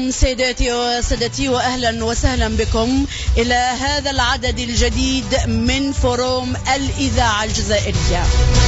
سيداتي وسادتي، وأهلا وسهلا بكم إلى هذا العدد الجديد من فوروم الإذاعة الجزائرية.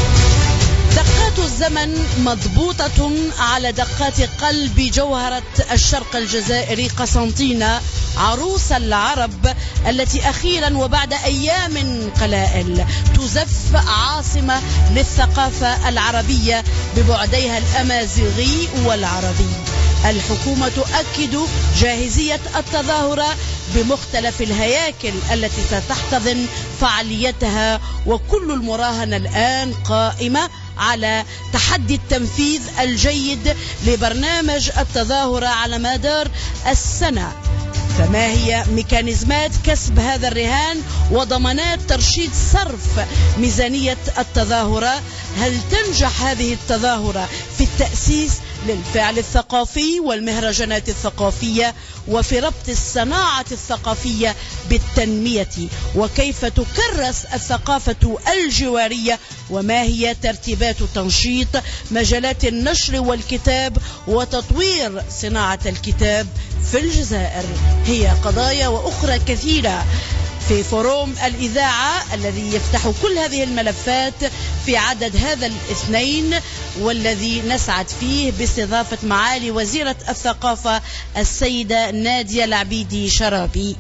دقات الزمن مضبوطة على دقات قلب جوهرة الشرق الجزائري قسنطينة، عروس العرب التي أخيرا وبعد أيام قلائل تزف عاصمة للثقافة العربية ببعديها الأمازيغي والعربي. الحكومة تؤكد جاهزية التظاهرة بمختلف الهياكل التي ستحتضن فعاليتها، وكل المراهنة الآن قائمة على تحدي التنفيذ الجيد لبرنامج التظاهرة على مدار السنة. فما هي ميكانيزمات كسب هذا الرهان وضمانات ترشيد صرف ميزانية التظاهرة؟ هل تنجح هذه التظاهرة في التأسيس للفعل الثقافي والمهرجانات الثقافية وفي ربط الصناعة الثقافية بالتنمية؟ وكيف تكرس الثقافة الجوارية؟ وما هي ترتيبات تنشيط مجالات النشر والكتاب وتطوير صناعة الكتاب في الجزائر؟ هي قضايا وأخرى كثيرة في فوروم الإذاعة الذي يفتح كل هذه الملفات في عدد هذا الاثنين، والذي نسعد فيه باستضافة معالي وزيرة الثقافة السيدة نادية العبيدي شرابي.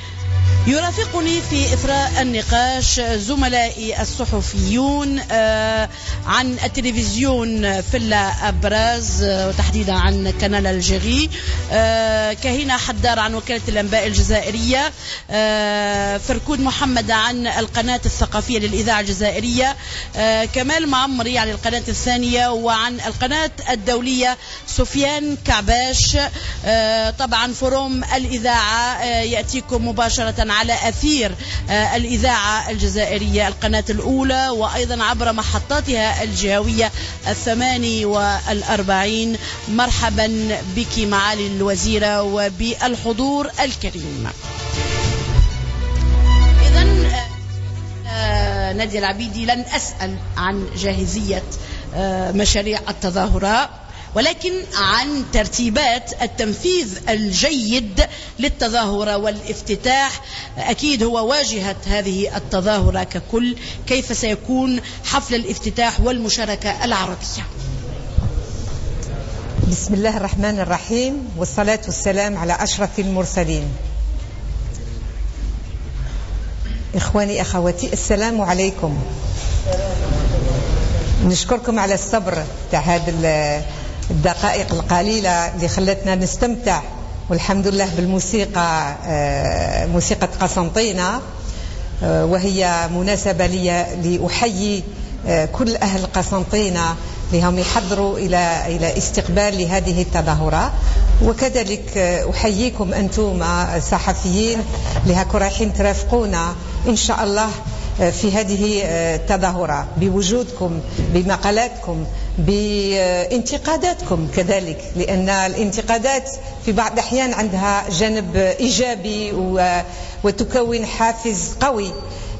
يرافقني في إثراء النقاش زملائي الصحفيون عن التلفزيون في الأبراز وتحديدا عن قناة الجيري، كهينة حدار عن وكالة الأنباء الجزائرية، فركود محمد عن القناة الثقافية للإذاعة الجزائرية، كمال معمري عن القناة الثانية، وعن القناة الدولية سفيان كعباش. طبعا فوروم الإذاعة يأتيكم مباشرة على أثير الإذاعة الجزائرية القناة الأولى، وأيضا عبر محطاتها الجهوية 48. مرحبا بك معالي الوزيرة وبالحضور الكريم. إذن نادية العبيدي، لن أسأل عن جاهزية مشاريع التظاهرة، ولكن عن ترتيبات التنفيذ الجيد للتظاهرة والافتتاح. أكيد هو واجهة هذه التظاهرة ككل. كيف سيكون حفل الافتتاح والمشاركة العربية؟ بسم الله الرحمن الرحيم، والصلاة والسلام على أشرف المرسلين. إخواني أخواتي، السلام عليكم. نشكركم على الصبر تاع هذا الدقائق القليلة اللي خلتنا نستمتع، والحمد لله، بالموسيقى، موسيقى قسنطينة، وهي مناسبة لأحيي كل أهل قسنطينة لهم يحضروا إلى استقبال لهذه التظاهرة. وكذلك أحييكم أنتم الصحفيين اللي هاكو رايحين ترافقونا إن شاء الله في هذه التظاهرة، بوجودكم، بمقالاتكم، بانتقاداتكم كذلك، لأن الانتقادات في بعض الأحيان عندها جانب إيجابي وتكون حافز قوي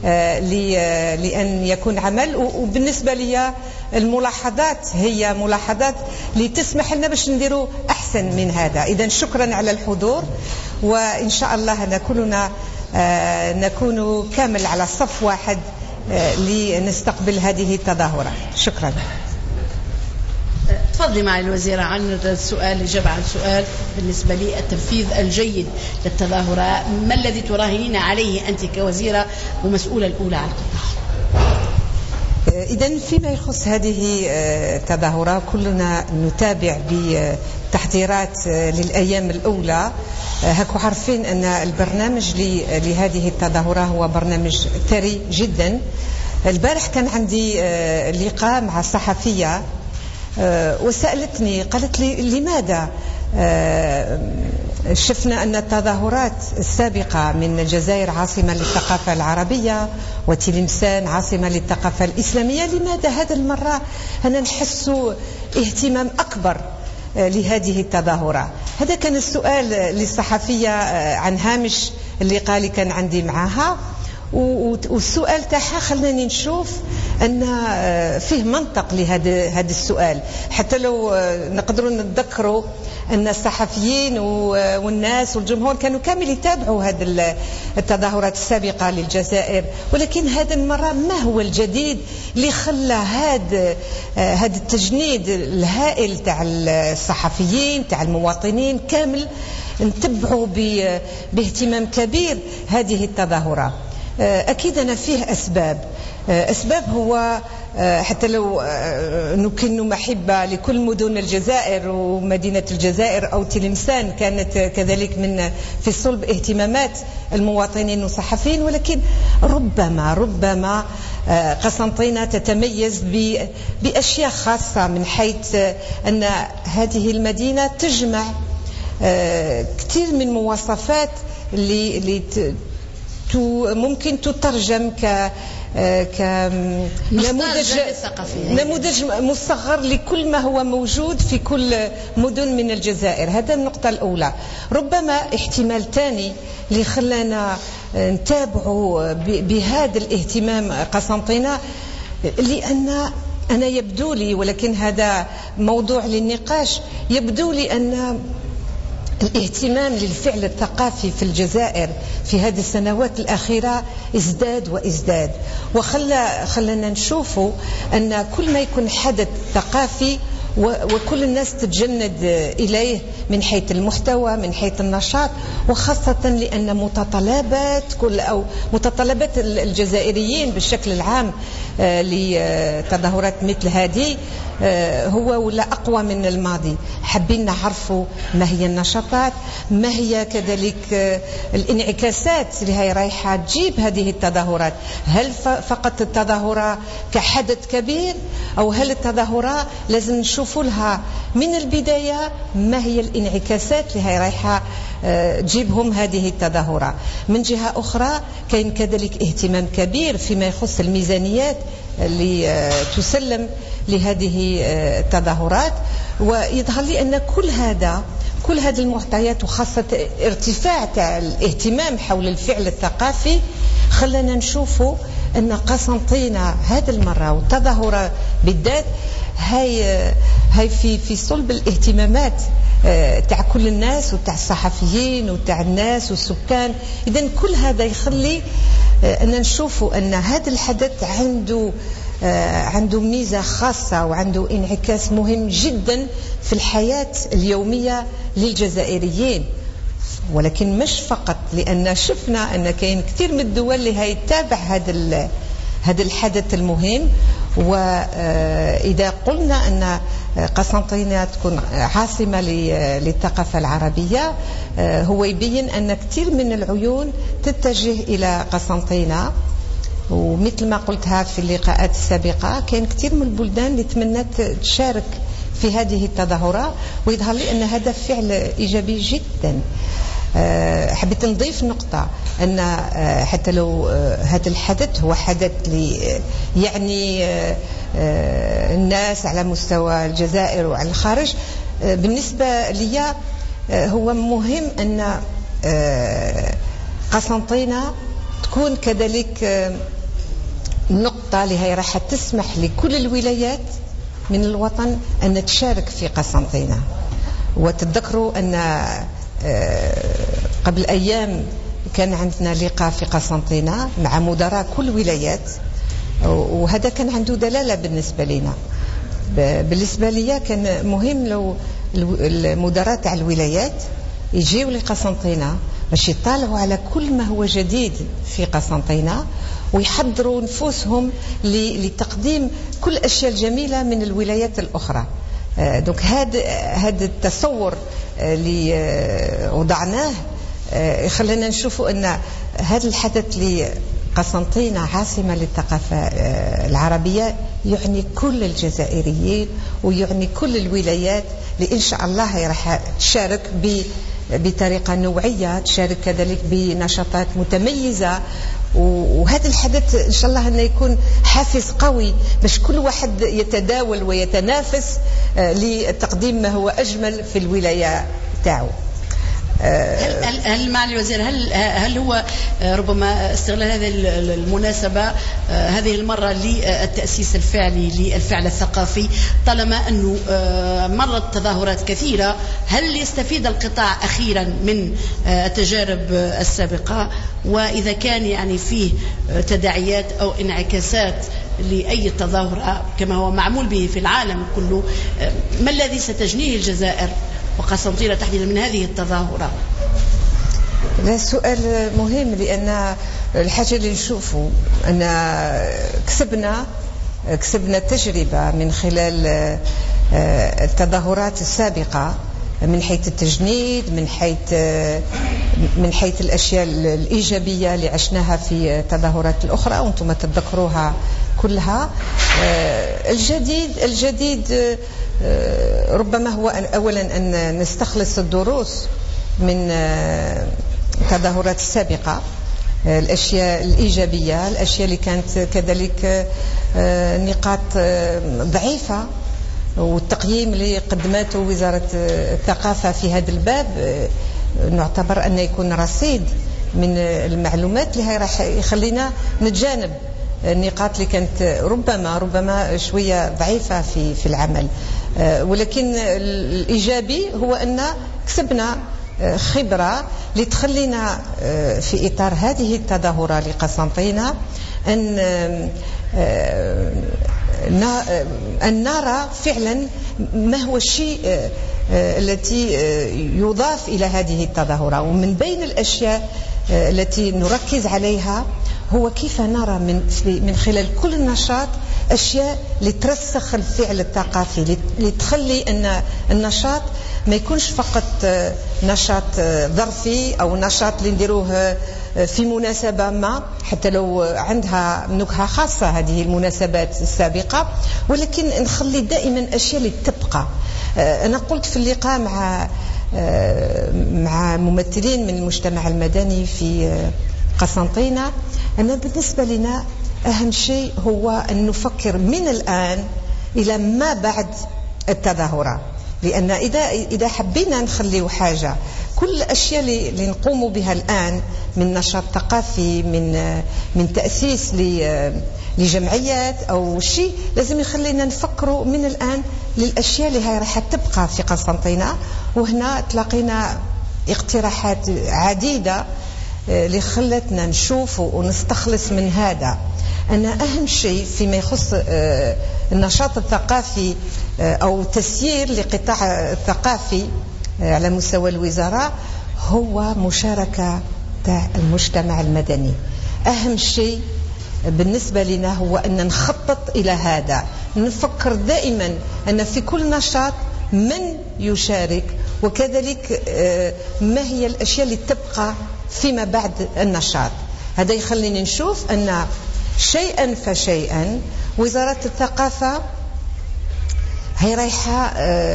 لأن يكون عمل. وبالنسبة لي الملاحظات هي ملاحظات لتسمح لنا باش نديروا أحسن من هذا. إذن شكرا على الحضور، وإن شاء الله كلنا نكون كامل على صف واحد لنستقبل هذه التظاهرة. شكرا. تفضلي معي الوزيرة عن السؤال، إجابة عن سؤال بالنسبة لي التنفيذ الجيد للتظاهرة. ما الذي تراهنين عليه أنت كوزيرة ومسؤولة الأولى عن القطاع؟ إذن فيما يخص هذه التظاهرة كلنا نتابع بتحضيرات للأيام الأولى. هكو عارفين أن البرنامج لهذه التظاهرة هو برنامج ثري جدا. البارح كان عندي لقاء مع صحفية وسألتني، قالت لي لماذا شفنا أن التظاهرات السابقة من الجزائر عاصمة للثقافة العربية وتلمسان عاصمة للثقافة الإسلامية، لماذا هذا المرة أنا نحس اهتمام أكبر لهذه التظاهرة؟ هذا كان السؤال للصحفية عن هامش اللقاء اللي كان عندي معها. والسؤال تاعها خلاني نشوف أن فيه منطق لهذا السؤال. حتى لو نقدروا نتذكروا أن الصحفيين والناس والجمهور كانوا كامل يتابعوا هذه التظاهرات السابقة للجزائر، ولكن هذه المرة ما هو الجديد اللي خلى هذا التجنيد الهائل تاع الصحفيين تاع المواطنين كامل نتبعوا باهتمام كبير هذه التظاهرة؟ أكيد أنا فيه أسباب هو حتى لو نكن محبة لكل مدن الجزائر ومدينة الجزائر أو تلمسان كانت كذلك في صلب اهتمامات المواطنين والصحفيين، ولكن ربما قسنطينة تتميز بأشياء خاصة، من حيث أن هذه المدينة تجمع كثير من مواصفات اللي ممكن تترجم نموذج مصغر لكل ما هو موجود في كل مدن من الجزائر. هذا النقطة الأولى. ربما احتمال ثاني اللي خلانا نتابعوا بهذا الاهتمام قسنطينة، لأن أنا يبدو لي، ولكن هذا موضوع للنقاش، يبدو لي أن الاهتمام للفعل الثقافي في الجزائر في هذه السنوات الأخيرة ازداد وخلنا نشوفوا أن كل ما يكون حدث ثقافي وكل الناس تتجند إليه من حيث المحتوى، من حيث النشاط، وخاصة لأن متطلبات الجزائريين بالشكل العام لتظاهرات مثل هذه هو ولا أقوى من الماضي. حابين نعرفوا ما هي النشاطات، ما هي كذلك الانعكاسات اللي هي رايحة تجيب هذه التظاهرات. هل فقط التظاهرة كحدث كبير، أو هل التظاهرة لازم نشوفوا لها من البداية ما هي الانعكاسات اللي هي رايحة تجيبهم هذه التظاهرة. من جهة أخرى كاين كذلك اهتمام كبير فيما يخص الميزانيات اللي تسلم لهذه التظاهرات، ويظهر لي أن كل هذه المعطيات وخاصة ارتفاع الاهتمام حول الفعل الثقافي خلنا نشوفوا أن قسنطينة هذه المرة والتظاهرة بالذات هاي في صلب الاهتمامات تاع كل الناس وتاع الصحفيين وتاع الناس والسكان. إذن كل هذا يخلي أن نشوفوا أن هذا الحدث عنده ميزة خاصة وعنده انعكاس مهم جدا في الحياة اليومية للجزائريين. ولكن مش فقط، لأن شفنا أن كاين كثير من الدول اللي هي تتابع هذا الحدث المهم. وإذا قلنا أن قسنطينة تكون عاصمة للثقافة العربية، هو يبين أن كثير من العيون تتجه إلى قسنطينة. ومثل ما قلتها في اللقاءات السابقة، كاين كثير من البلدان اللي تمنت تشارك في هذه التظاهرة، ويظهر لي أن هذا فعل إيجابي جدا. حبيت نضيف نقطة، أن حتى لو هذا الحدث هو حدث يعني الناس على مستوى الجزائر وعلى الخارج، بالنسبة لي هو مهم أن قسنطينة تكون كذلك نقطة اللي هي راح تسمح لكل الولايات من الوطن أن تشارك في قسنطينة. وتذكروا أن قبل أيام كان عندنا لقاء في قسنطينة مع مدراء كل ولايات، وهذا كان عنده دلالة بالنسبة لنا. بالنسبة لي كان مهم لو المدراء تاع الولايات يجيو لقسنطينة باش يطالعوا على كل ما هو جديد في قسنطينة، ويحضروا نفوسهم لتقديم كل الأشياء الجميلة من الولايات الأخرى. دونك هذا التصور اللي وضعناه خلينا نشوفوا أن هذا الحدث لقسنطينة عاصمة للثقافة العربية يعني كل الجزائريين ويعني كل الولايات، اللي إن شاء الله راح تشارك بطريقة نوعية، تشارك كذلك بنشاطات متميزة. وهذا الحدث إن شاء الله أنه يكون حافز قوي باش كل واحد يتداول ويتنافس لتقديم ما هو أجمل في الولاية تاعو. هل معالي الوزير هل هو ربما استغلال هذه المناسبة هذه المرة للتأسيس الفعلي للفعل الثقافي، طالما أنه مرت تظاهرات كثيرة، هل يستفيد القطاع أخيرا من التجارب السابقة؟ وإذا كان يعني فيه تداعيات أو انعكاسات لأي تظاهرة كما هو معمول به في العالم كله، ما الذي ستجنيه الجزائر وقسنطينة تحديدا من هذه التظاهرة؟ لا، سؤال مهم، لأن الحاجة اللي نشوفه أن كسبنا تجربة من خلال التظاهرات السابقة من حيث التجنيد، من حيث الأشياء الإيجابية اللي عشناها في التظاهرات الأخرى وأنتم تتذكروها كلها. الجديد ربما هو أولا أن نستخلص الدروس من التظاهرات السابقة، الأشياء الإيجابية، الأشياء اللي كانت كذلك نقاط ضعيفة، والتقييم اللي قدمته وزارة الثقافة في هذا الباب نعتبر أن يكون رصيد من المعلومات اللي راح يخلينا نتجانب النقاط اللي كانت ربما شوية ضعيفة في العمل. ولكن الإيجابي هو أن كسبنا خبرة لتخلينا في إطار هذه التظاهرة لقسنطينة أن نرى فعلا ما هو الشيء التي يضاف إلى هذه التظاهرة. ومن بين الأشياء التي نركز عليها هو كيف نرى من خلال كل نشاط أشياء لترسخ الفعل الثقافي، لتخلي أن النشاط ما يكونش فقط نشاط ظرفي أو نشاط اللي نديروه في مناسبة ما، حتى لو عندها نكهة خاصة هذه المناسبات السابقة، ولكن نخلي دائما أشياء اللي تبقى. أنا قلت في اللقاء مع ممثلين من المجتمع المدني في قسنطينة أن بالنسبة لنا أهم شيء هو أن نفكر من الآن إلى ما بعد التظاهرة، لأن إذا حبينا نخلي حاجة، كل الأشياء اللي نقوم بها الآن من نشاط ثقافي، من تأسيس لجمعيات أو شيء، لازم يخلينا نفكروا من الآن للأشياء اللي هي راح تبقى في قسنطينة. وهنا تلاقينا اقتراحات عديدة اللي خلتنا نشوف ونستخلص من هذا أن أهم شيء فيما يخص النشاط الثقافي أو تسيير لقطاع الثقافي على مستوى الوزارة هو مشاركة المجتمع المدني. أهم شيء بالنسبة لنا هو أن نخطط إلى هذا، نفكر دائما أن في كل نشاط من يشارك، وكذلك ما هي الأشياء اللي تبقى فيما بعد النشاط. هذا يخلينا نشوف أن شيئا فشيئا وزارة الثقافة هي رايحة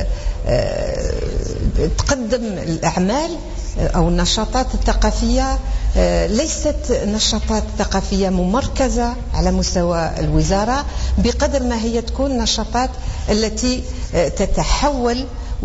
تقدم الأعمال أو النشاطات الثقافية، ليست نشاطات ثقافية ممركزة على مستوى الوزارة بقدر ما هي تكون نشاطات التي تتحول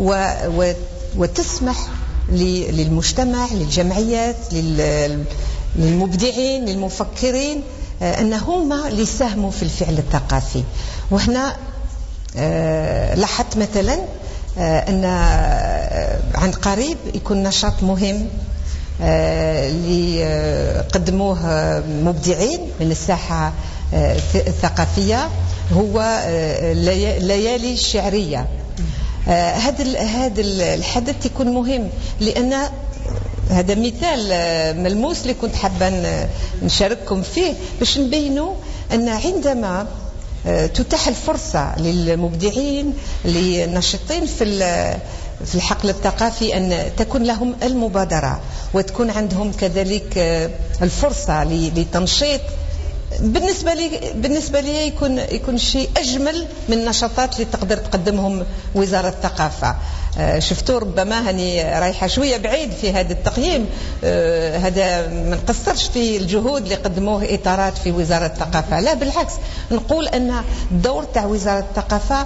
وتسمح للمجتمع، للجمعيات، للمبدعين، للمفكرين أن هم اللي يساهموا في الفعل الثقافي. وهنا لاحظت مثلا أن عن قريب يكون نشاط مهم اللي قدموه مبدعين من الساحة الثقافية، هو ليالي الشعرية. هذا الحدث يكون مهم لأن هذا مثال ملموس اللي كنت حابة نشارككم فيه باش نبينوا أن عندما تتاح الفرصة للمبدعين للناشطين في الحقل الثقافي أن تكون لهم المبادرة وتكون عندهم كذلك الفرصة لتنشيط، بالنسبة لي يكون شيء أجمل من النشاطات اللي تقدر تقدمهم وزارة الثقافة. شفتوا ربما هني رايحة شوية بعيد في هذا التقييم، هذا ما نقصرش في الجهود اللي قدموه إطارات في وزارة الثقافة، لا بالعكس، نقول أن الدور تاع وزارة الثقافة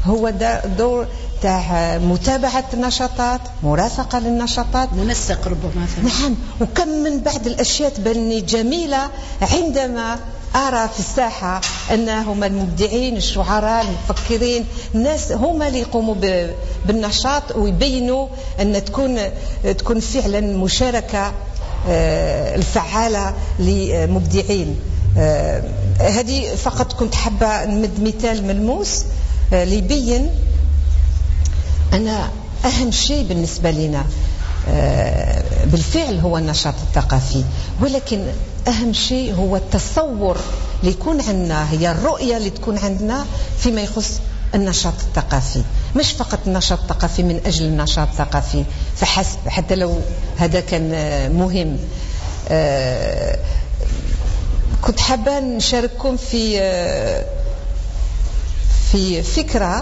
هو دور تاع متابعة النشاطات، مرافقة للنشاطات، منسق ربما. نعم. وكم من بعض الأشياء تبني جميلة عندما أرى في الساحة أن هما المبدعين، الشعراء، المفكرين، الناس هما اللي يقوموا بالنشاط ويبينوا أن تكون فعلا مشاركة الفعالة لمبدعين. هذه فقط كنت حابة نمد مثال ملموس ليبين أن أهم شيء بالنسبة لنا بالفعل هو النشاط الثقافي، ولكن أهم شيء هو التصور اللي يكون عندنا، هي الرؤية اللي تكون عندنا فيما يخص النشاط الثقافي. مش فقط النشاط الثقافي من أجل النشاط الثقافي فحسب، حتى لو هذا كان مهم. كنت حابة نشارككم في فكرة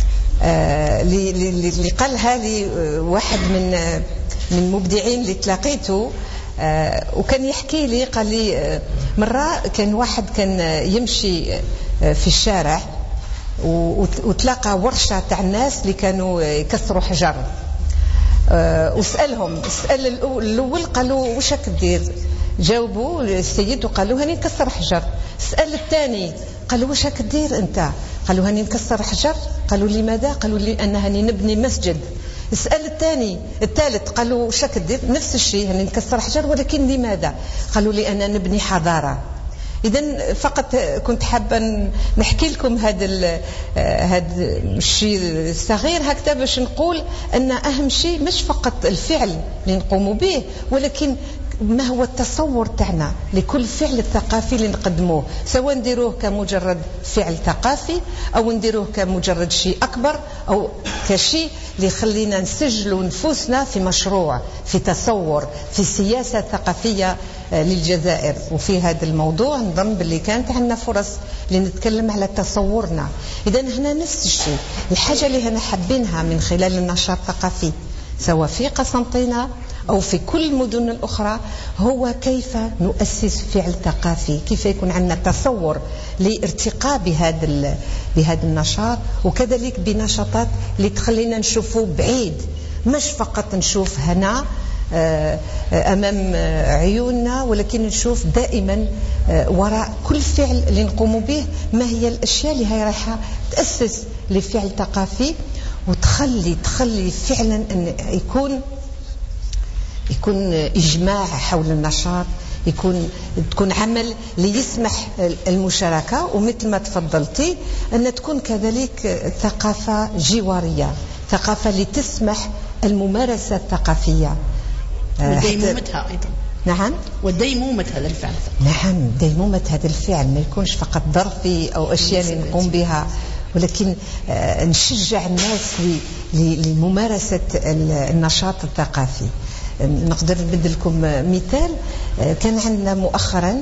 اللي قالها لي واحد من المبدعين اللي تلاقيته، وكان يحكي لي، قال لي مرة كان واحد كان يمشي في الشارع وتلاقى ورشة تاع الناس اللي كانوا يكسروا حجر، وسألهم السؤال الأول، قالوا وش كدير؟ جاوبوا السيد وقالوا هاني نكسر حجر. السؤال الثاني قالوا وش كدير أنت؟ قالوا هاني نكسر حجر. قالوا لماذا؟ قالوا لي أن هاني نبني مسجد. السؤال الثالث قالوا وش كدير؟ نفس الشيء، هاني نكسر حجر، ولكن لماذا؟ قالوا لي أنا نبني حضارة. إذن فقط كنت حابة نحكي لكم هذا الشيء الصغير هكذا باش نقول أن أهم شيء مش فقط الفعل اللي نقوم به، ولكن ما هو التصور تاعنا لكل فعل ثقافي اللي نقدموه، سواء نديروه كمجرد فعل ثقافي أو نديروه كمجرد شيء أكبر أو كشيء اللي يخلينا نسجلوا نفوسنا في مشروع، في تصور، في سياسة ثقافية للجزائر. وفي هذا الموضوع نظن باللي كانت عندنا فرص لنتكلم على تصورنا. إذن هنا نفس الشيء، الحاجة اللي هنا حابينها من خلال النشاط الثقافي سواء في قسنطينة أو في كل المدن الأخرى هو كيف نؤسس فعل ثقافي، كيف يكون عندنا تصور لارتقاء بهذا النشاط، وكذلك بنشاطات اللي تخلينا نشوفه بعيد، مش فقط نشوف هنا أمام عيوننا، ولكن نشوف دائما وراء كل فعل اللي نقوم به ما هي الأشياء اللي هي رايحة تأسس لفعل ثقافي، وتخلي فعلا أن يكون إجماع حول النشاط، تكون عمل ليسمح المشاركة، ومثل ما تفضلتي أن تكون كذلك ثقافة جوارية، ثقافة لتسمح الممارسة الثقافية وديمومتها أيضا. نعم، وديمومة هذا الفعل. نعم، ديمومة هذا الفعل ما يكونش فقط ظرفي أو أشياء اللي نقوم بها، ولكن نشجع الناس لممارسة النشاط الثقافي. نقدر نبدل لكم مثال. كان عندنا مؤخرا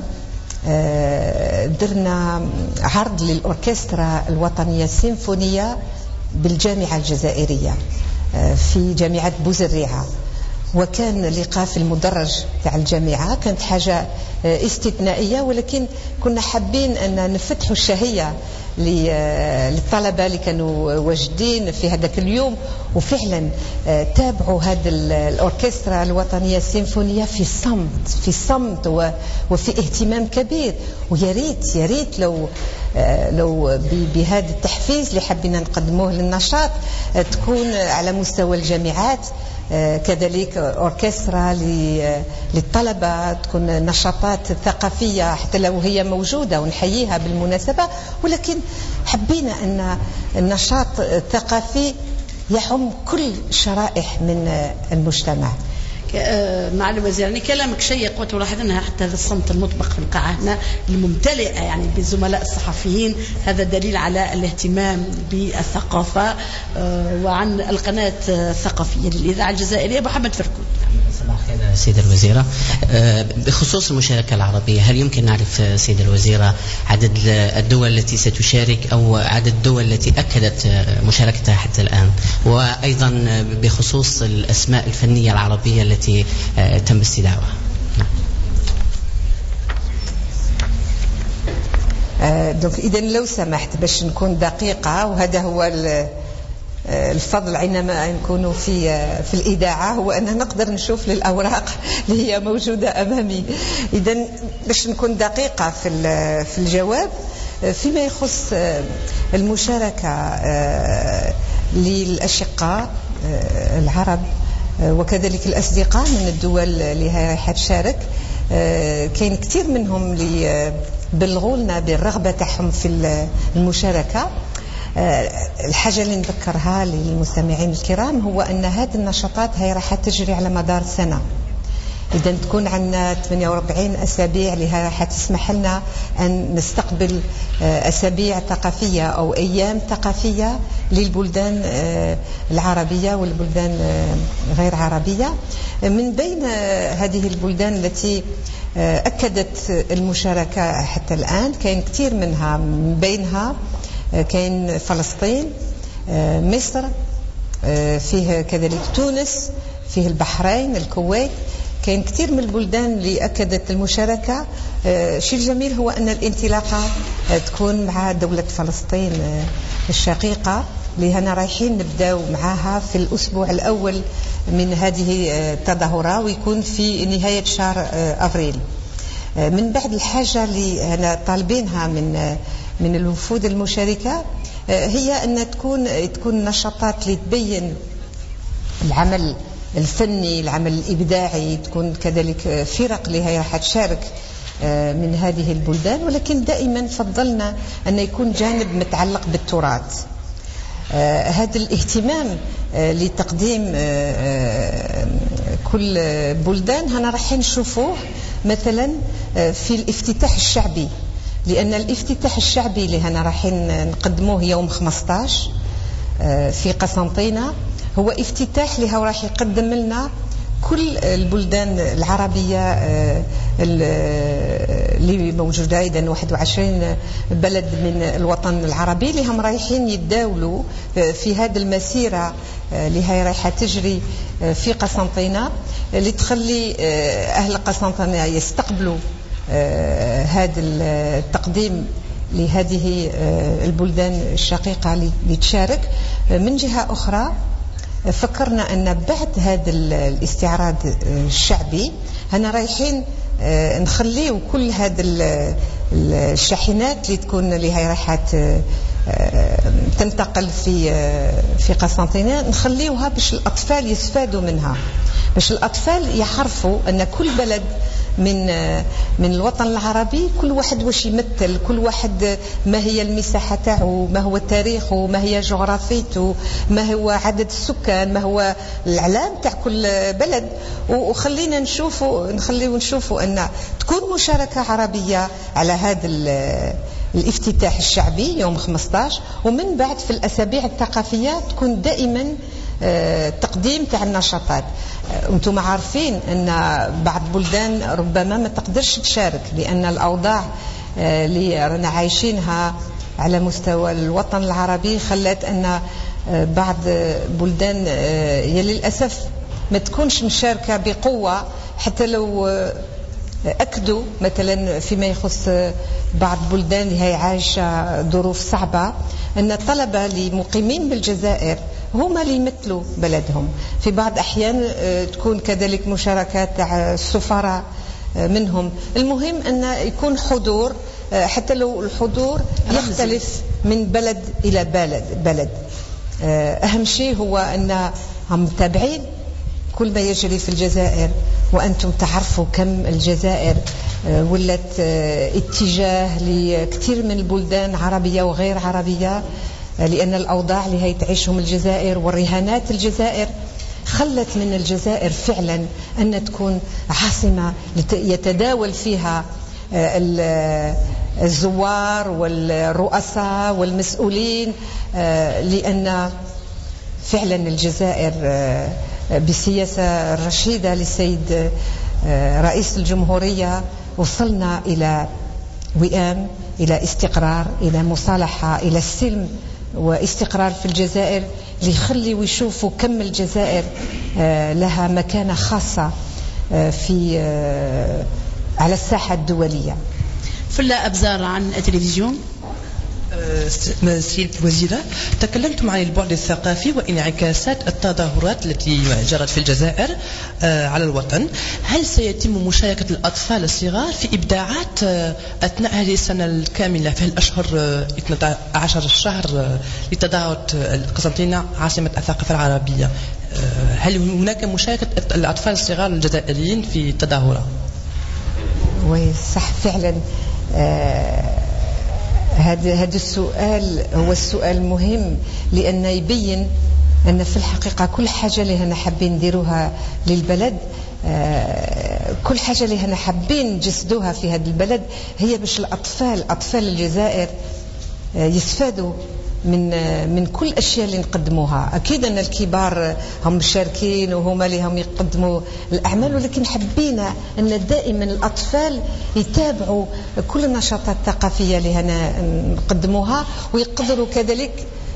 درنا عرض للأوركسترا الوطنية السيمفونية بالجامعة الجزائرية في جامعة بوزريعة، وكان لقاء في المدرج تاع الجامعة. كانت حاجة استثنائية، ولكن كنا حابين أن نفتحوا الشهية للطلبة اللي كانوا واجدين في هذاك اليوم، وفعلا تابعوا هذا الأوركسترا الوطنية السيمفونية في صمت وفي اهتمام كبير. ويا ريت لو بهذا التحفيز اللي حبينا نقدموه للنشاط تكون على مستوى الجامعات كذلك أوركسترا للطلبة، تكون نشاطات ثقافية حتى لو هي موجودة ونحييها بالمناسبة، ولكن حبينا أن النشاط الثقافي يعم كل شرائح من المجتمع. مع الوزير، يعني كلامك شيق، وتلاحظ أنها حتى هذا الصمت المطبق في القاعة هنا الممتلئة يعني بالزملاء الصحفيين، هذا دليل على الاهتمام بالثقافة وعن القناة الثقافية للإذاعة الجزائرية. محمد فركون. صباح الخير سيدة الوزيرة. بخصوص المشاركة العربية، هل يمكن نعرف سيدة الوزيرة عدد الدول التي ستشارك أو عدد الدول التي أكدت مشاركتها حتى الآن، وأيضا بخصوص الأسماء الفنية العربية التي تم استدعائها؟ دونك إذا لو سمحت باش نكون دقيقة، وهذا هو الفضل عندما نكون في الإذاعة، هو أن نقدر نشوف للأوراق اللي هي موجودة أمامي. إذا باش نكون دقيقة في الجواب فيما يخص المشاركة للأشقاء العرب وكذلك الأصدقاء من الدول اللي راح تشارك. كاين كثير منهم اللي بلغوا لنا بالرغبة تاعهم في المشاركة. الحاجة اللي نذكرها للمستمعين الكرام هو أن هذه النشاطات هي راح تجري على مدار سنة. إذا تكون عندنا 48 أسابيع اللي راح تسمح لنا أن نستقبل أسابيع ثقافية أو أيام ثقافية للبلدان العربية والبلدان غير عربية. من بين هذه البلدان التي أكدت المشاركة حتى الآن كاين كثير منها، من بينها كاين فلسطين، مصر، فيه كذلك تونس، فيه البحرين، الكويت. كاين كثير من البلدان اللي أكدت المشاركة. الشيء الجميل هو أن الانطلاقة تكون مع دولة فلسطين الشقيقة اللي هنا رايحين نبداو معها في الأسبوع الأول من هذه التظاهرة، ويكون في نهاية شهر أفريل. من بعد الحاجة اللي هنا طالبينها من الوفود المشاركة هي أن تكون نشاطات اللي تبين العمل الفني، العمل الإبداعي، تكون كذلك فرق اللي هي راح تشارك من هذه البلدان، ولكن دائما فضلنا أن يكون جانب متعلق بالتراث. هذا الاهتمام لتقديم كل بلدان هنا راح نشوفوه مثلا في الافتتاح الشعبي، لأن الافتتاح الشعبي اللي هنا راح نقدموه يوم 15 في قسنطينة هو افتتاح اللي هو راح يقدم لنا كل البلدان العربية اللي موجودة. إذن 21 بلد من الوطن العربي اللي هم رايحين يتداولوا في هذه المسيرة اللي هي رايحة تجري في قسنطينة، اللي تخلي أهل قسنطينة يستقبلوا هذا التقديم لهذه البلدان الشقيقة اللي تشارك. من جهة أخرى فكرنا أن بعد هذا الاستعراض الشعبي هنا رايحين نخليه كل هذه الشاحنات اللي تكون اللي هي رايحة تنتقل في قسنطينة، نخليوها باش الأطفال يستفادوا منها، باش الأطفال يعرفوا أن كل بلد من الوطن العربي كل واحد واش يمثل، كل واحد ما هي المساحة تاعو، ما هو تاريخه، ما هي جغرافيته، ما هو عدد السكان، ما هو العلام تاع كل بلد. وخلينا نشوفوا أن تكون مشاركة عربية على هذا الافتتاح الشعبي يوم 15، ومن بعد في الأسابيع الثقافية تكون دائما تقديم تاع النشاطات. أنتم عارفين أن بعض بلدان ربما ما تقدرش تشارك لأن الأوضاع اللي رانا عايشينها على مستوى الوطن العربي خلت أن بعض بلدان للأسف ما تكونش مشاركة بقوة، حتى لو أكدوا مثلا فيما يخص بعض بلدان اللي هي عايشة ظروف صعبة أن الطلبة المقيمين بالجزائر هما اللي يمثلوا بلدهم. في بعض أحيان تكون كذلك مشاركات تاع السفراء منهم. المهم أن يكون حضور، حتى لو الحضور يختلف من بلد إلى بلد. أهم شيء هو أن هم متابعين كل ما يجري في الجزائر، وأنتم تعرفوا كم الجزائر ولت اتجاه لكثير من البلدان عربية وغير عربية، لأن الأوضاع اللي هي تعيشهم الجزائر والرهانات الجزائر خلت من الجزائر فعلا أن تكون عاصمة يتداول فيها الزوار والرؤساء والمسؤولين، لأن فعلا الجزائر بالسياسة الرشيدة للسيد رئيس الجمهورية وصلنا إلى وئام، إلى استقرار، إلى مصالحة، إلى السلم واستقرار في الجزائر، ليخلي ويشوفوا كم الجزائر لها مكانة خاصة على الساحة الدولية. في الأبزار عن التلفزيون. سيدة الوزيرة، تكلمتم عن البعد الثقافي وانعكاسات التظاهرات التي جرت في الجزائر على الوطن. هل سيتم مشاركة الأطفال الصغار في إبداعات أثناء هذه السنة الكاملة في الأشهر 12 شهر لتظاهرة القسنطينة عاصمة الثقافة العربية؟ هل هناك مشاركة الأطفال الصغار الجزائريين في التظاهرة؟ صح فعلا. هذا السؤال هو السؤال المهم، لأن يبين أن في الحقيقة كل حاجة اللي هنا حابين نديروها للبلد، كل حاجة اللي هنا حابين نجسدوها في هذا البلد هي باش أطفال الجزائر يستفادوا من كل الأشياء اللي نقدموها. أكيد أن الكبار هم مشاركين وهم اللي هم يقدموا الأعمال، ولكن حبينا أن دائما الأطفال يتابعوا كل النشاطات الثقافية اللي هنا نقدموها، ويقدروا كذلك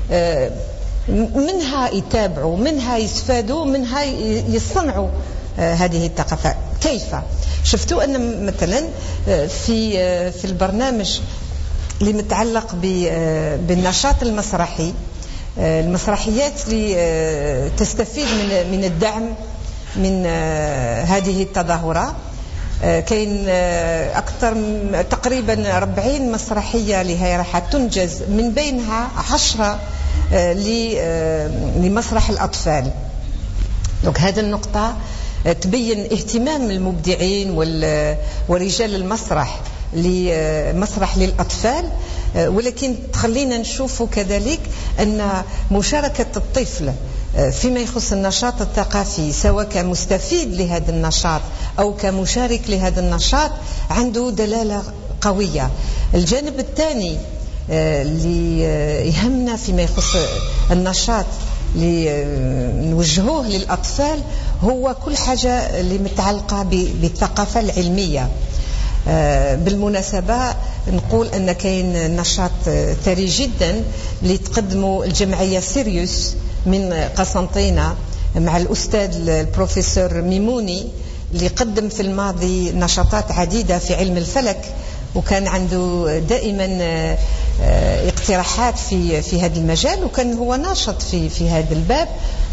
منها يتابعوا، منها يستفادوا، منها يصنعوا هذه الثقافة. كيف؟ شفتوا أن مثلا في البرنامج اللي متعلق بالنشاط المسرحي، المسرحيات اللي تستفيد من الدعم من هذه التظاهرة، كاين أكثر تقريبا 40 مسرحية اللي هي راح تنجز، من بينها 10 لمسرح الأطفال. دونك هذه النقطة تبين اهتمام المبدعين ورجال المسرح لمسرح للأطفال، ولكن تخلينا نشوفوا كذلك أن مشاركة الطفل فيما يخص النشاط الثقافي، سواء كمستفيد لهذا النشاط أو كمشارك لهذا النشاط، عنده دلالة قوية. الجانب الثاني اللي يهمنا فيما يخص النشاط اللي نوجهوه للأطفال هو كل حاجة اللي متعلقة بالثقافة العلمية. بالمناسبة نقول أن كاين نشاط ثري جدا اللي تقدموا الجمعية سيريوس من قسنطينة مع الأستاذ البروفيسور ميموني، اللي قدم في الماضي نشاطات عديدة في علم الفلك، وكان عنده دائما اقتراحات في هذا المجال، وكان هو ناشط في هذا الباب.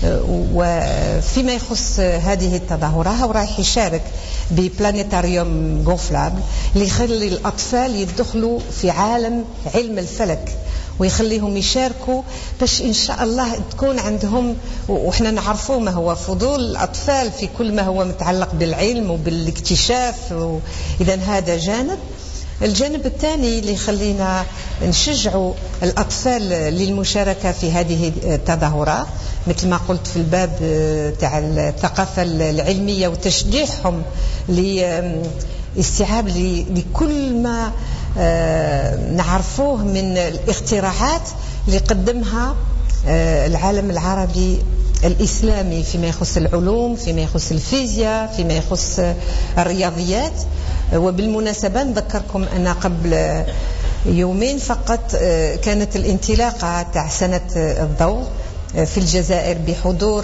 وفيما يخص هذه التظاهرة هو رايح يشارك ببلانيتاريوم غوفلابل اللي يخلي الأطفال يدخلوا في عالم علم الفلك، ويخليهم يشاركوا باش إن شاء الله تكون عندهم، وإحنا نعرفوا ما هو فضول الأطفال في كل ما هو متعلق بالعلم وبالاكتشاف. إذن هذا جانب. الجانب الثاني اللي خلينا نشجعوا الأطفال للمشاركة في هذه التظاهرات، مثل ما قلت في الباب تاع الثقافة العلمية وتشجيعهم لاستيعاب لكل ما نعرفوه من الاختراعات اللي قدمها العالم العربي الإسلامي فيما يخص العلوم، فيما يخص الفيزياء، فيما يخص الرياضيات. وبالمناسبة نذكركم أن قبل يومين فقط كانت الانطلاقة تاع سنة الضوء في الجزائر بحضور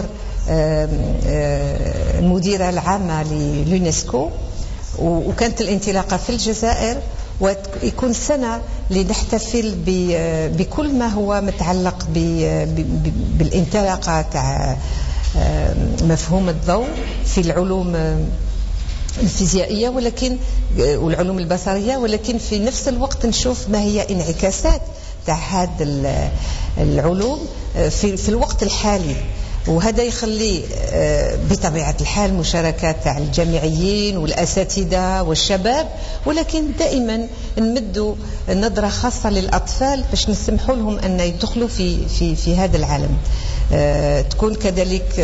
المديرة العامة لليونسكو، وكانت الانطلاقة في الجزائر، ويكون سنة لنحتفل بكل ما هو متعلق بالانطلاقة تاع مفهوم الضوء في العلوم الفيزيائية والعلوم البصرية، ولكن في نفس الوقت نشوف ما هي انعكاسات تاع هذه العلوم في الوقت الحالي. وهذا يخلي بطبيعة الحال مشاركات تاع الجامعيين والأساتذة والشباب، ولكن دائما نمدوا نظرة خاصة للأطفال باش نسمحوا لهم أن يدخلوا في هذا العالم. تكون كذلك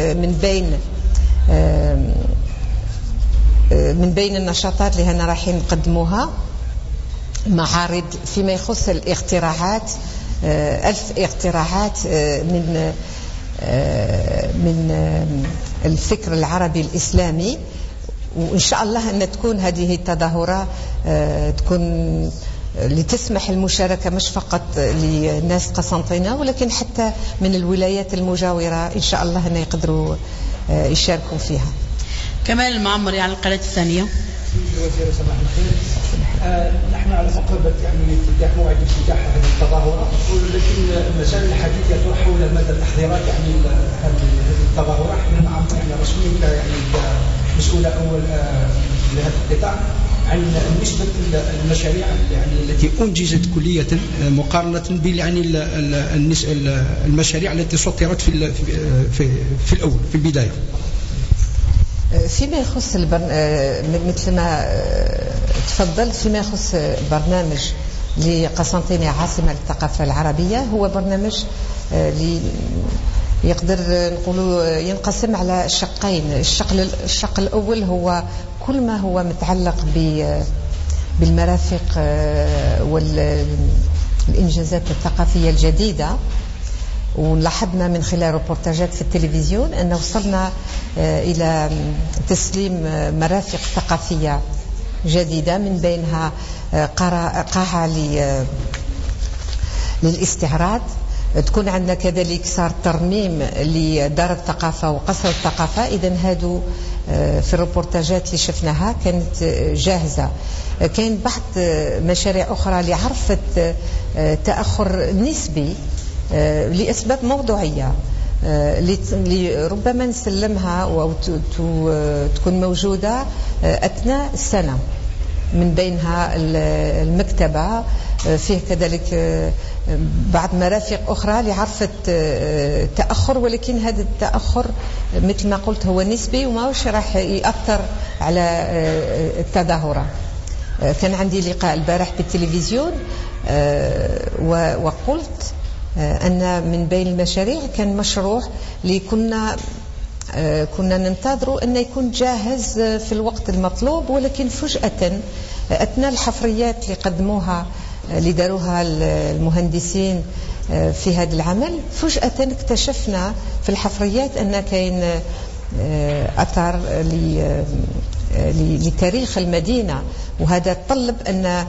من بين النشاطات اللي هنا رايحين نقدموها معارض فيما يخص الاختراعات، 1000 اختراعات من الفكر العربي الإسلامي. وإن شاء الله أن تكون هذه التظاهرة تكون لتسمح المشاركة مش فقط لناس قسنطينة، ولكن حتى من الولايات المجاورة إن شاء الله أن يقدروا يشاركوا فيها. كمال المعمري على القناة الثانية. وزير صباح الخير. نحن على مقربة يعني افتتاح موعد افتتاح هذه التظاهرات، ولكن المسائل الحديثة تدور حول مدى التحضيرات يعني هذه التظاهرات. نحن نعرف يعني رسميا يعني مسؤولة أول لهذا القطاع عن نسبة المشاريع يعني التي أنجزت كلية مقارنة بال يعني المشاريع التي سطرت في الأول في البداية. فيما يخص مثل ما تفضلت، فيما يخص برنامج لقسنطينة عاصمة للثقافة العربية، هو برنامج يقدر نقولوا ينقسم على شقين. الشق الأول هو كل ما هو متعلق بالمرافق والإنجازات الثقافية الجديدة، ولاحظنا من خلال روبورتاجات في التلفزيون أن وصلنا إلى تسليم مرافق ثقافية جديدة، من بينها قاعة للاستعراض. تكون عندنا كذلك صار ترميم لدار الثقافة وقصر الثقافة. إذن هادو في الروبورتاجات اللي شفناها كانت جاهزة. كاين بعض مشاريع أخرى اللي عرفت تأخر نسبي لأسباب موضوعية اللي ربما نسلمها أو تكون موجودة أثناء السنة. من بينها المكتبة، فيه كذلك بعض مرافق أخرى اللي عرفت تأخر، ولكن هذا التأخر مثل ما قلت هو نسبي وما هوش راح يأثر على التظاهرة. كان عندي لقاء البارح بالتلفزيون وقلت أن من بين المشاريع كان مشروع اللي كنا ننتظروا أن يكون جاهز في الوقت المطلوب، ولكن فجأة أثناء الحفريات اللي قدموها اللي داروها المهندسين في هذا العمل، فجأة اكتشفنا في الحفريات أن كاين أثر لتاريخ المدينة، وهذا طلب أن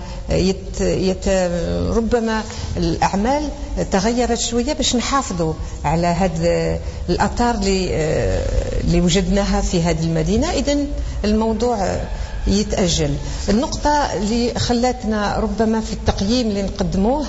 ربما الأعمال تغيرت شوية باش نحافظوا على هذا الآثار اللي وجدناها في هذه المدينة. إذن الموضوع يتأجل. النقطة اللي خلتنا ربما في التقييم اللي نقدموه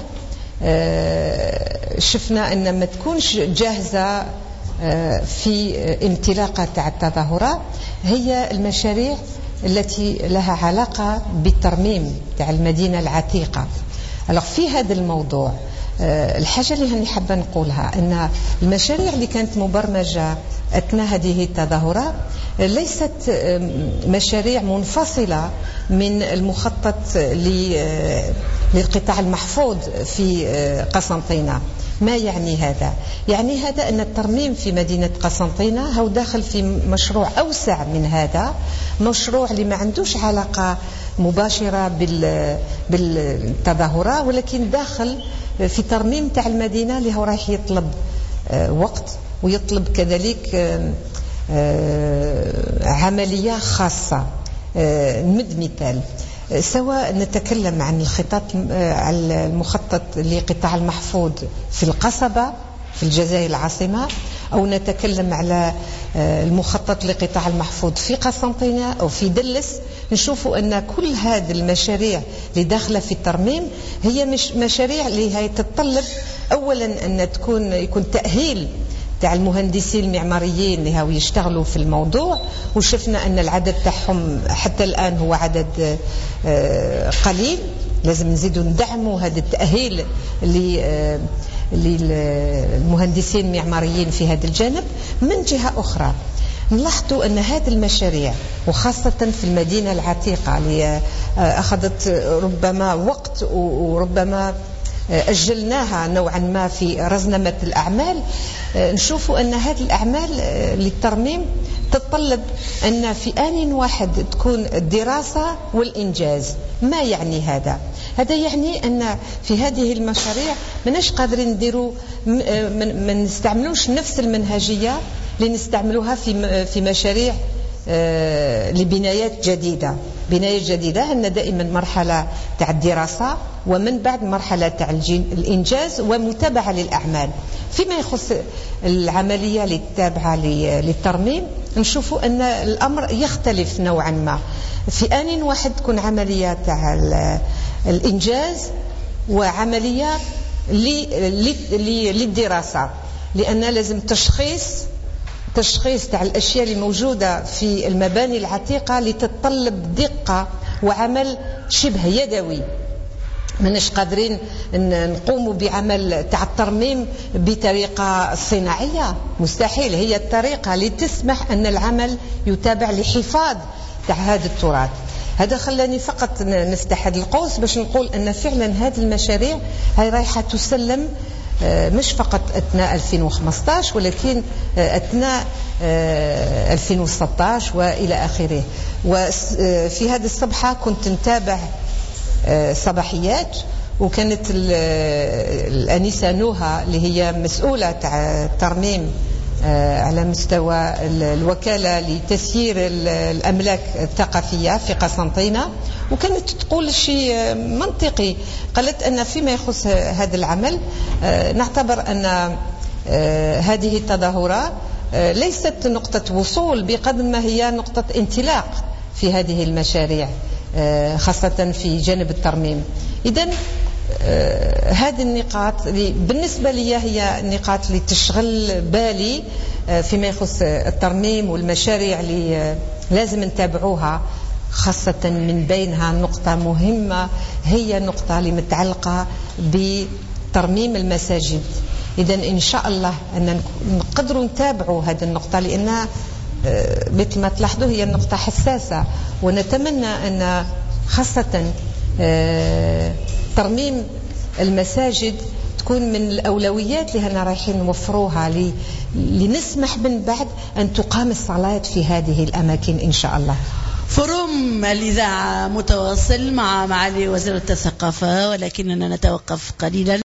شفنا أن ما تكونش جاهزة في انطلاقة تاع التظاهرات هي المشاريع التي لها علاقة بالترميم تاع المدينة العتيقة. في هذا الموضوع الحاجة اللي هني حابة نقولها أن المشاريع اللي كانت مبرمجة أثناء هذه التظاهرات ليست مشاريع منفصلة من المخطط للقطاع المحفوظ في قسنطينة. ما يعني هذا؟ يعني هذا أن الترميم في مدينة قسنطينة هو داخل في مشروع أوسع من هذا، مشروع اللي ما عندوش علاقة مباشرة بالتظاهرات، ولكن داخل في ترميم تاع المدينة اللي هو رايح يطلب وقت ويطلب كذلك عملية خاصة. نمد مثال، سواء نتكلم عن على المخطط لقطاع المحفوظ في القصبة في الجزائر العاصمة، أو نتكلم على المخطط لقطاع المحفوظ في قسنطينة أو في دلس، نشوفوا أن كل هذه المشاريع اللي داخلة في الترميم هي مش مشاريع اللي هي تتطلب أولا أن يكون تأهيل تاع المهندسين المعماريين اللي هاو يشتغلوا في الموضوع، وشفنا أن العدد تاعهم حتى الآن هو عدد قليل. لازم نزيدوا ندعموا هذا التأهيل للمهندسين المعماريين في هذا الجانب. من جهة أخرى نلاحظوا أن هذه المشاريع وخاصة في المدينة العتيقة اللي أخذت ربما وقت وربما أجلناها نوعا ما في رزنمة الأعمال، نشوفوا أن هذه الأعمال للترميم تتطلب أن في آن واحد تكون الدراسة والإنجاز. ما يعني هذا؟ هذا يعني أن في هذه المشاريع مناش قادرين نديروا ما نستعملوش نفس المنهجية اللي نستعملوها في مشاريع لبنايات جديدة. بنايات جديدة أن دائما مرحلة تاع الدراسة ومن بعد مرحلة تاع الإنجاز ومتابعة للأعمال. فيما يخص العملية التابعة للترميم نشوفوا أن الأمر يختلف نوعا ما. في آن واحد تكون عملية تاع الإنجاز وعملية للدراسة، لأن لازم تشخيص تاع الأشياء اللي موجودة في المباني العتيقة لتتطلب دقة وعمل شبه يدوي. منش قادرين نقوموا بعمل تاع الترميم بطريقة صناعية، مستحيل. هي الطريقة اللي تسمح أن العمل يتابع لحفاظ تاع هذا التراث. هذا خلاني فقط نفتح هذا القوس باش نقول أن فعلا هذه المشاريع هاي رايحة تسلم مش فقط أثناء 2015 ولكن أثناء 2016 وإلى آخره. وفي هذه الصبحة كنت نتابع صباحيات، وكانت الأنسة نوها اللي هي مسؤولة تاع الترميم على مستوى الوكالة لتسيير الأملاك الثقافية في قسنطينة، وكانت تقول شيء منطقي. قالت أن فيما يخص هذا العمل نعتبر أن هذه التظاهرة ليست نقطة وصول بقدر ما هي نقطة انطلاق في هذه المشاريع، خاصة في جانب الترميم. إذن هذه النقاط اللي بالنسبة لي هي النقاط اللي تشغل بالي فيما يخص الترميم والمشاريع اللي لازم نتابعوها، خاصة من بينها نقطة مهمة هي النقطة اللي متعلقة بترميم المساجد. إذن إن شاء الله أن نقدروا نتابعوا هذه النقطة، لأنها مثل ما تلاحظوا هي النقطة حساسة، ونتمنى أن خاصة ترميم المساجد تكون من الأولويات اللي هنا رايحين نوفروها لنسمح من بعد أن تقام الصلاة في هذه الأماكن إن شاء الله. فروم الإذاعة متواصل مع معالي وزيرة الثقافة، ولكننا نتوقف قليلا.